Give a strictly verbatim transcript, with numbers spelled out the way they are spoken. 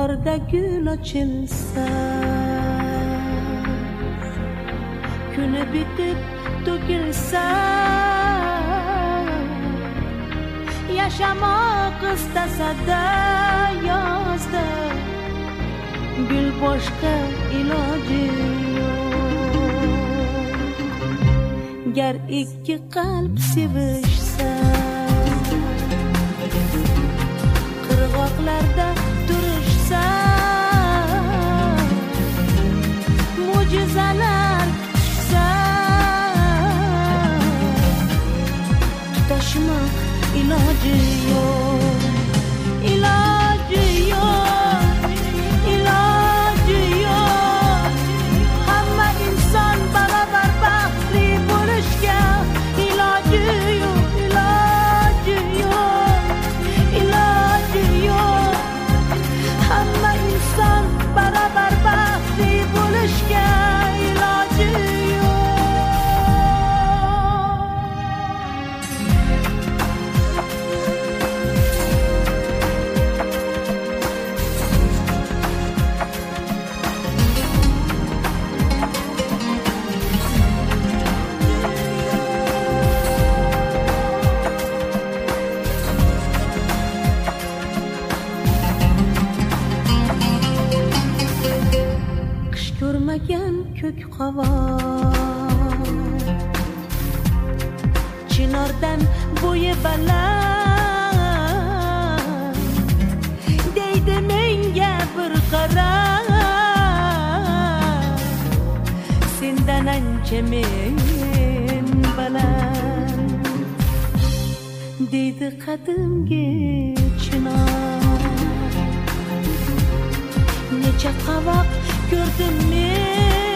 bahorda gül açılsa, kuni bitib to'kilsa, yashamoq istasada yozda gül boshqa iloji yo'q. Gar ikki qalb sevishsa, qirg'oqlarda turishsa, mo'jizalar kutishsa, tutashmoq iloji yo'q, iloji yo'q, iloji yo'q. Hamma inson barabar baxtli bo'lishga iloji yo'q, iloji yo'q, iloji yo'q. Hamma inson barabar baxtli bo'lishga iloji yo'q. Qish ko'rmagan ko'k qovoq, chinordan bo'yi baland, deydi menga bir qarab, sendan ancha men baland, deydi qadimgi chinor. Necha qovoq ko'rdim men,